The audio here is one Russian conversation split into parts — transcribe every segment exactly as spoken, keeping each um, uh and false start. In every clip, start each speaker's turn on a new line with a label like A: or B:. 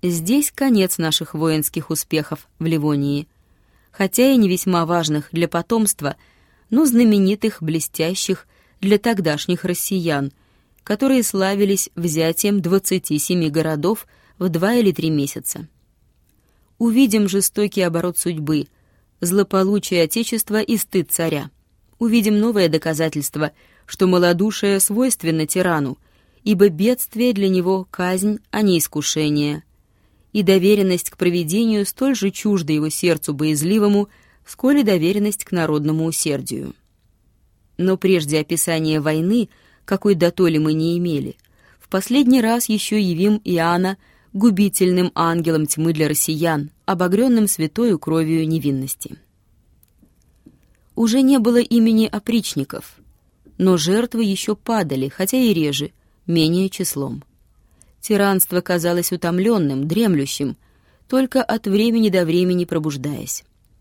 A: Здесь конец наших воинских успехов в Ливонии, хотя и не весьма важных для потомства, но знаменитых, блестящих для тогдашних россиян, которые славились взятием двадцати семи городов в два или три месяца. Увидим жестокий оборот судьбы, злополучие Отечества и стыд царя. Увидим новое доказательство, что малодушие свойственно тирану, ибо бедствие для него — казнь, а не искушение, и доверенность к провидению столь же чужда его сердцу боязливому, сколь и доверенность к народному усердию. Но прежде описания войны, какой дотоле мы не имели, в последний раз еще явим Иоанна губительным ангелом тьмы для россиян, обогренным святою кровью невинности. Уже не было имени опричников, но жертвы еще падали, хотя и реже, менее числом. Тиранство казалось утомленным, дремлющим, только от времени до времени пробуждаясь.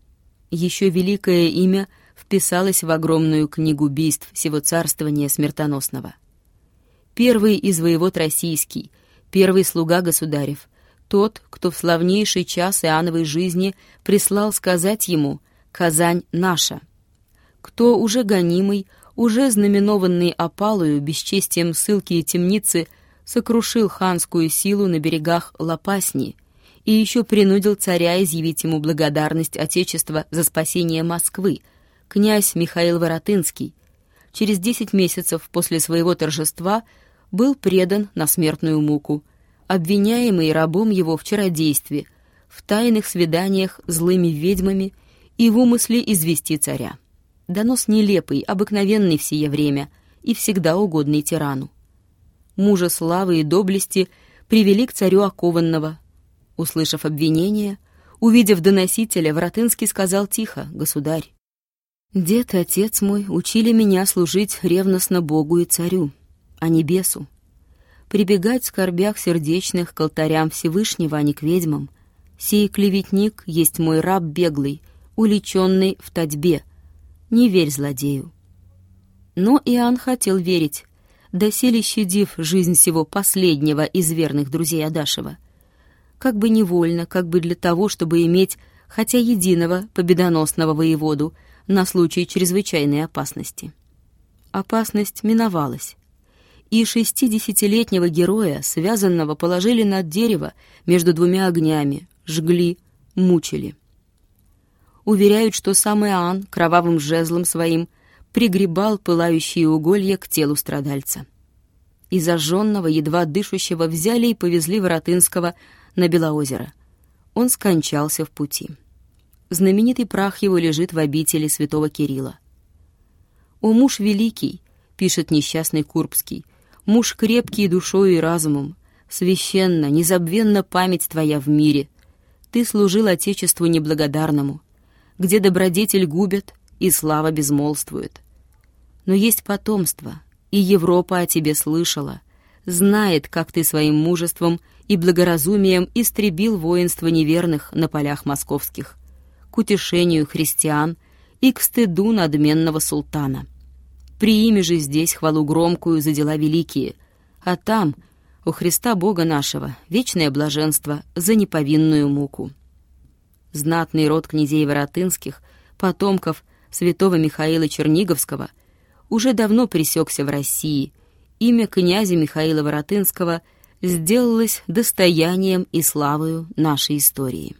A: Еще великое имя вписалось в огромную книгу убийств всего царствования смертоносного. Первый из воевод российский, первый слуга государев, тот, кто в славнейший час Иоанновой жизни прислал сказать ему «Казань наша», кто уже гонимый, уже знаменованный опалою, бесчестием ссылки и темницы, сокрушил ханскую силу на берегах Лопасни и еще принудил царя изъявить ему благодарность Отечества за спасение Москвы, князь Михаил Воротынский, через десять месяцев после своего торжества был предан на смертную муку, обвиняемый рабом его в чародействе, в тайных свиданиях с злыми ведьмами и в умысле извести царя. Донос нелепый, обыкновенный в сие время и всегда угодный тирану. Мужа славы и доблести привели к царю окованного. Услышав обвинение, увидев доносителя, Воротынский сказал тихо: «Государь, дед и отец мой учили меня служить ревностно Богу и царю, а не бесу, прибегать в скорбях сердечных к алтарям Всевышнего, а не к ведьмам. Сей клеветник есть мой раб беглый, уличенный в татьбе. Не верь злодею». Но Иоанн хотел верить, доселе щадив жизнь сего последнего из верных друзей Адашева. Как бы невольно, как бы для того, чтобы иметь хотя единого победоносного воеводу на случай чрезвычайной опасности. Опасность миновалась, и шестидесятилетнего героя, связанного, положили над дерево между двумя огнями, жгли, мучили. Уверяют, что сам Иоанн кровавым жезлом своим пригребал пылающие уголья к телу страдальца. И зажженного, едва дышащего, взяли и повезли Воротынского на Белоозеро. Он скончался в пути. Знаменитый прах его лежит в обители святого Кирилла. «О муж великий», — пишет несчастный Курбский, «муж крепкий душою и разумом, священна, незабвенна память твоя в мире. Ты служил Отечеству неблагодарному, где добродетель губят и слава безмолвствует. Но есть потомство, и Европа о тебе слышала, знает, как ты своим мужеством и благоразумием истребил воинство неверных на полях московских, к утешению христиан и к стыду надменного султана. Приими же здесь хвалу громкую за дела великие, а там, у Христа Бога нашего, вечное блаженство за неповинную муку». Знатный род князей Воротынских, потомков святого Михаила Черниговского, уже давно пресекся в России. Имя князя Михаила Воротынского сделалось достоянием и славою нашей истории.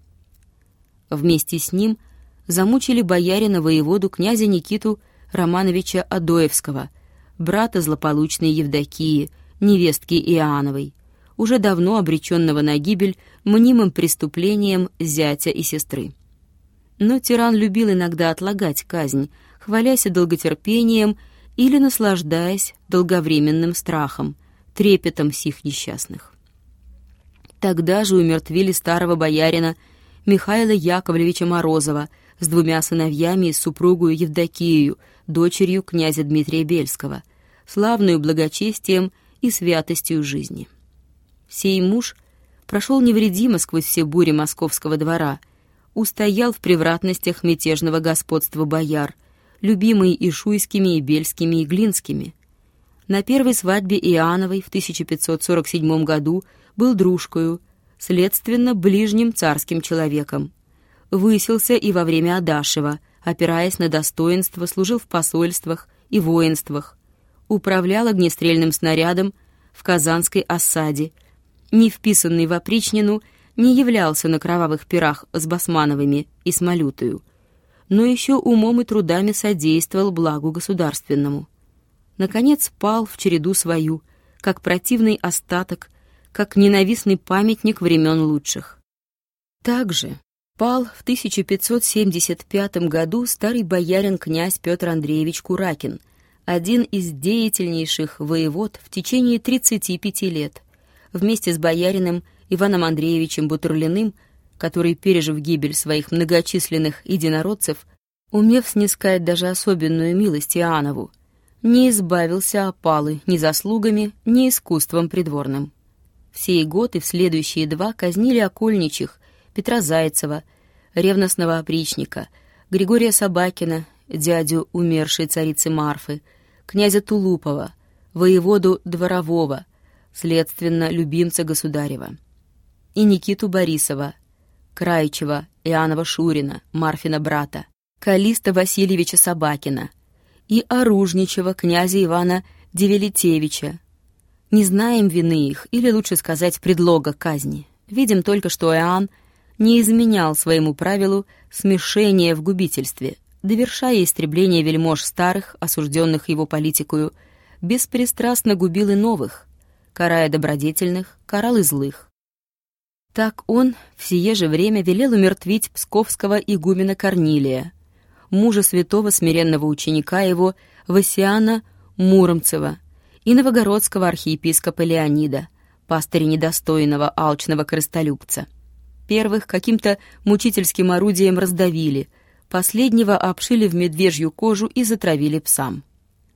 A: Вместе с ним замучили боярина-воеводу князя Никиту Романовича Адоевского, брата злополучной Евдокии, невестки Иоанновой, уже давно обреченного на гибель мнимым преступлением зятя и сестры. Но тиран любил иногда отлагать казнь, хвалясь долготерпением или наслаждаясь долговременным страхом, трепетом сих несчастных. Тогда же умертвили старого боярина Михаила Яковлевича Морозова с двумя сыновьями и супругою Евдокию, дочерью князя Дмитрия Бельского, славную благочестием и святостью жизни. Сей муж прошел невредимо сквозь все бури московского двора, устоял в превратностях мятежного господства бояр, любимый и шуйскими, и бельскими, и глинскими. На первой свадьбе Иоанновой в тысяча пятьсот сорок седьмом году был дружкою, следственно, ближним царским человеком. Высился и во время Адашева, опираясь на достоинство, служил в посольствах и воинствах, управлял огнестрельным снарядом в Казанской осаде, не вписанный в опричнину, не являлся на кровавых пирах с Басмановыми и Смолютою, но еще умом и трудами содействовал благу государственному. Наконец пал в череду свою, как противный остаток, как ненавистный памятник времен лучших. Также пал в тысяча пятьсот семьдесят пятом году старый боярин князь Петр Андреевич Куракин, один из деятельнейших воевод в течение тридцати пяти лет, вместе с боярином Иваном Андреевичем Бутурлиным, который, пережив гибель своих многочисленных единородцев, умев снискать даже особенную милость Иоаннову, не избавился опалы ни заслугами, ни искусством придворным. В сей год и в следующие два казнили окольничих Петра Зайцева, ревностного опричника, Григория Собакина, дядю умершей царицы Марфы, князя Тулупова, воеводу Дворового, следственно, любимца государева, и Никиту Борисова, Крайчева, Иоаннова Шурина, Марфина брата, Калиста Васильевича Собакина и Оружничего князя Ивана Девелетевича. Не знаем вины их, или лучше сказать, предлога казни. Видим только, что Иоанн не изменял своему правилу смешения в губительстве, довершая истребление вельмож старых, осужденных его политикою, беспристрастно губил и новых, карая добродетельных, карал и злых. Так он в сие же время велел умертвить псковского игумена Корнилия, мужа святого смиренного ученика его Васиана Муромцева, и новогородского архиепископа Леонида, пастыря недостойного алчного крыстолюбца. Первых каким-то мучительским орудием раздавили, последнего обшили в медвежью кожу и затравили псам.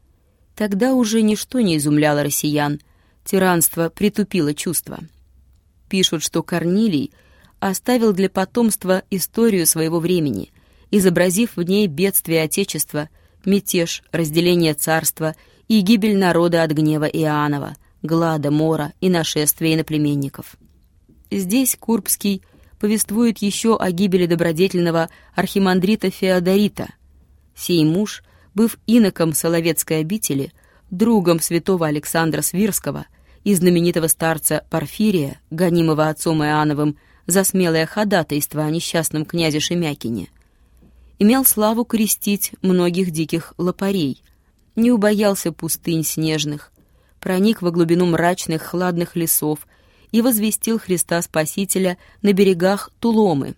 A: Тогда уже ничто не изумляло россиян, тиранство притупило чувства. Пишут, что Корнилий оставил для потомства историю своего времени, изобразив в ней бедствие Отечества, мятеж, разделение царства и гибель народа от гнева Иоаннова, глада, мора и нашествия иноплеменников. Здесь Курбский повествует еще о гибели добродетельного архимандрита Феодорита. Сей муж, быв иноком Соловецкой обители, другом святого Александра Свирского и знаменитого старца Порфирия, гонимого отцом Иоанновым за смелое ходатайство о несчастном князе Шемякине, имел славу крестить многих диких лопарей, не убоялся пустынь снежных, проник во глубину мрачных хладных лесов и возвестил Христа Спасителя на берегах Туломы.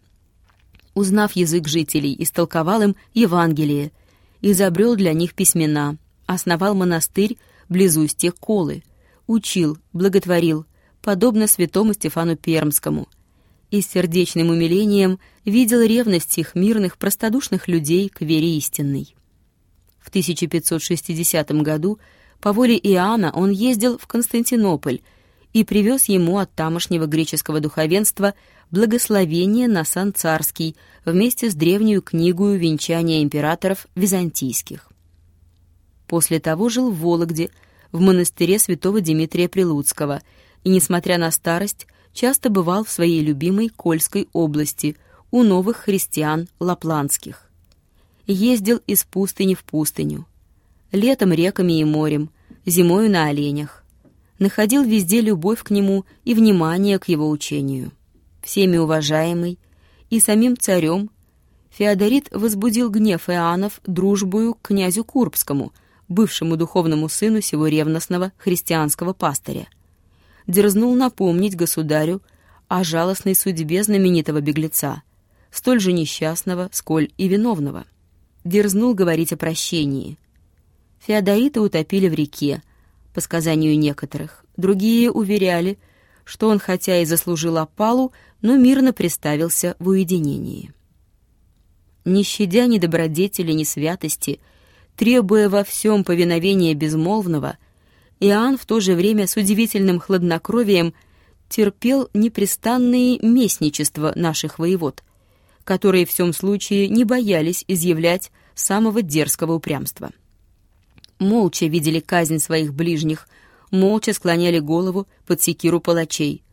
A: Узнав язык жителей, истолковал им Евангелие, изобрел для них письмена, основал монастырь близ устья Колы, учил, благотворил, подобно святому Стефану Пермскому, и с сердечным умилением видел ревность их мирных, простодушных людей к вере истинной. В тысяча пятьсот шестидесятом году по воле Иоанна он ездил в Константинополь и привез ему от тамошнего греческого духовенства благословение на сан царский вместе с древнюю книгою венчания императоров византийских. После того жил в Вологде, в монастыре святого Дмитрия Прилуцкого, и, несмотря на старость, часто бывал в своей любимой Кольской области у новых христиан лапландских. Ездил из пустыни в пустыню, летом реками и морем, зимою на оленях. Находил везде любовь к нему и внимание к его учению. Всеми уважаемый и самим царем, Феодорит возбудил гнев Иоаннов дружбою к князю Курбскому, бывшему духовному сыну сего ревностного христианского пастыря. Дерзнул напомнить государю о жалостной судьбе знаменитого беглеца, столь же несчастного, сколь и виновного. Дерзнул говорить о прощении. Феодорита утопили в реке, по сказанию некоторых. Другие уверяли, что он хотя и заслужил опалу, но мирно приставился в уединении. Не щадя ни добродетели, ни святости, требуя во всем повиновения безмолвного, Иоанн в то же время с удивительным хладнокровием терпел непрестанные местничества наших воевод, которые в всем случае не боялись изъявлять самого дерзкого упрямства. Молча видели казнь своих ближних, молча склоняли голову под секиру палачей,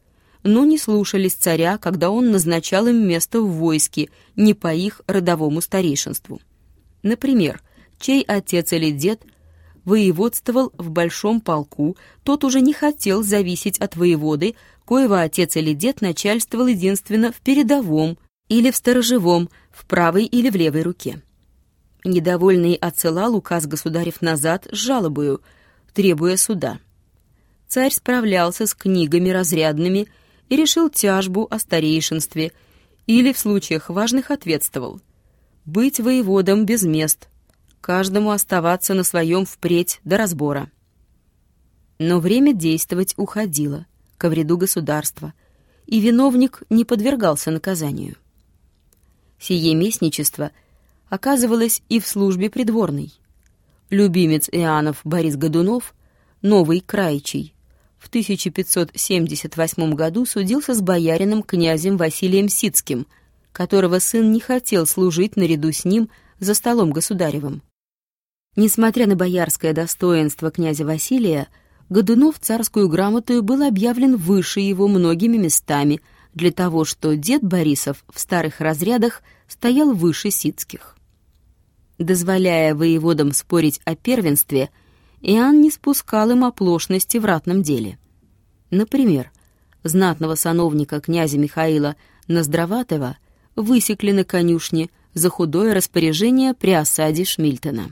A: но не слушались царя, когда он назначал им место в войске, не по их родовому старейшинству. Например, чей отец или дед воеводствовал в большом полку, тот уже не хотел зависеть от воеводы, коего отец или дед начальствовал единственно в передовом или в сторожевом, в правой или в левой руке. Недовольный отсылал указ государев назад с жалобою, требуя суда. Царь справлялся с книгами разрядными и решил тяжбу о старейшинстве, или в случаях важных ответствовал: быть воеводом без мест, каждому оставаться на своем впредь до разбора. Но время действовать уходило, ко вреду государства, и виновник не подвергался наказанию. Сие местничество оказывалось и в службе придворной. Любимец Иоаннов Борис Годунов, новый краичий, в тысяча пятьсот семьдесят восьмом году судился с боярином князем Василием Сицким, которого сын не хотел служить наряду с ним за столом государевым. Несмотря на боярское достоинство князя Василия, Годунов царскую грамотою был объявлен выше его многими местами для того, что дед Борисов в старых разрядах стоял выше Сицких. Дозволяя воеводам спорить о первенстве, Иоанн не спускал им оплошности в ратном деле. Например, знатного сановника князя Михаила Ноздроватого высекли на конюшне за худое распоряжение при осаде Шмильтона.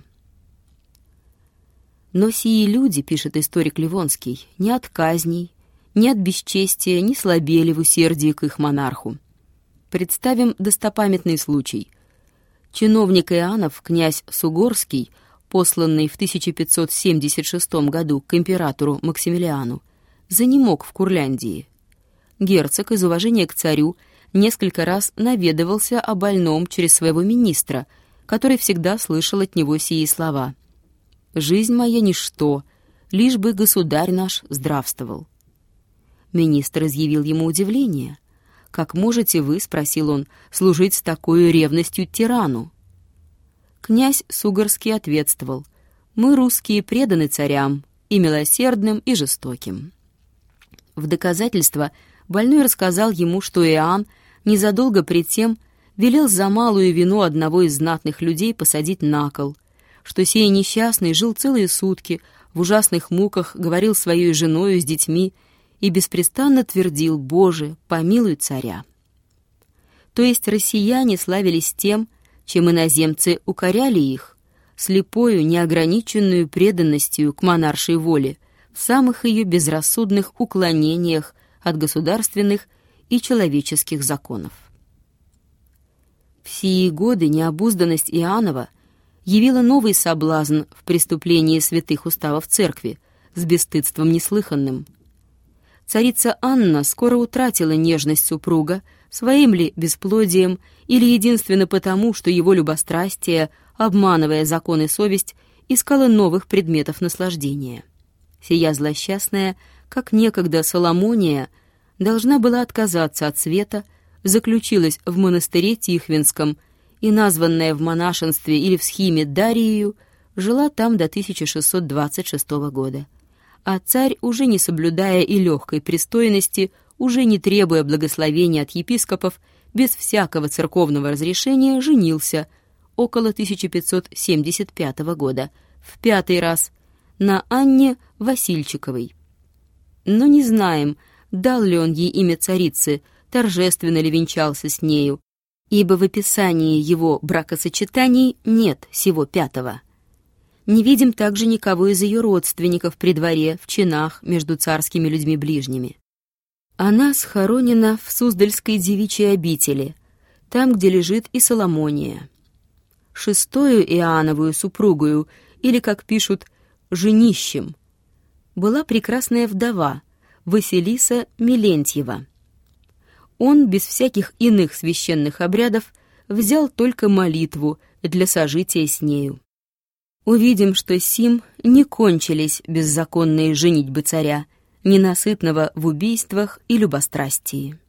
A: Но сии люди, пишет историк Ливонский, ни от казней, ни от бесчестия не слабели в усердии к их монарху. Представим достопамятный случай. Чиновник Иоаннов, князь Сугорский, посланный в тысяча пятьсот семьдесят шестом году к императору Максимилиану, занемог в Курляндии. Герцог из уважения к царю несколько раз наведывался о больном через своего министра, который всегда слышал от него сии слова: «Жизнь моя ничто, лишь бы государь наш здравствовал». Министр изъявил ему удивление. «Как можете вы, — спросил он, — служить с такой ревностью тирану?» Князь Сугорский ответствовал: «Мы, русские, преданы царям, и милосердным, и жестоким». В доказательство больной рассказал ему, что Иоанн незадолго пред тем велел за малую вину одного из знатных людей посадить на кол, что сей несчастный жил целые сутки, в ужасных муках говорил своей женою с детьми и беспрестанно твердил: «Боже, помилуй царя». То есть россияне славились тем, чем иноземцы укоряли их, слепою, неограниченную преданностью к монаршей воле в самых ее безрассудных уклонениях от государственных и человеческих законов. В сии годы необузданность Иоаннова явила новый соблазн в преступлении святых уставов церкви с бесстыдством неслыханным. Царица Анна скоро утратила нежность супруга, своим ли бесплодием или единственно потому, что его любострастие, обманывая закон и совесть, искало новых предметов наслаждения. Сия злосчастная, как некогда Соломония, должна была отказаться от света, заключилась в монастыре Тихвинском и, названная в монашестве или в схиме Дариею, жила там до тысяча шестьсот двадцать шестого года. А царь, уже не соблюдая и легкой пристойности, уже не требуя благословения от епископов, без всякого церковного разрешения женился около тысяча пятьсот семьдесят пятого года, в пятый раз, на Анне Васильчиковой. Но не знаем, дал ли он ей имя царицы, торжественно ли венчался с нею, ибо в описании его бракосочетаний нет сего пятого. Не видим также никого из ее родственников при дворе, в чинах, между царскими людьми ближними. Она схоронена в Суздальской девичьей обители, там, где лежит и Соломония. Шестою Иоанновую супругою, или, как пишут, женищем, была прекрасная вдова Василиса Милентьева. Он без всяких иных священных обрядов взял только молитву для сожития с нею. Увидим, что сим не кончились беззаконные женитьбы царя, ненасытного в убийствах и любострастии.